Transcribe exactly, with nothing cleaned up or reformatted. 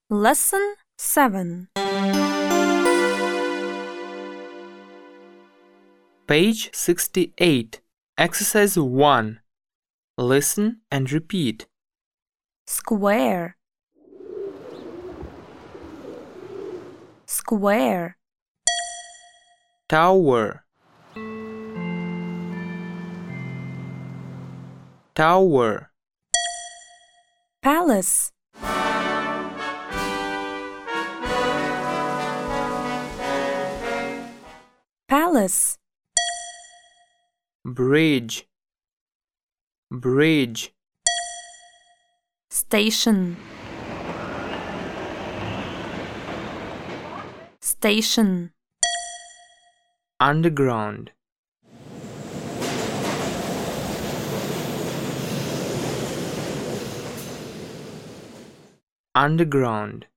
Lesson seven. Page sixty-eight. Exercise one. Listen and repeat. Square. Square. Tower. Tower. Palace. Palace. Bridge. Bridge. Station. Station. Underground. Underground.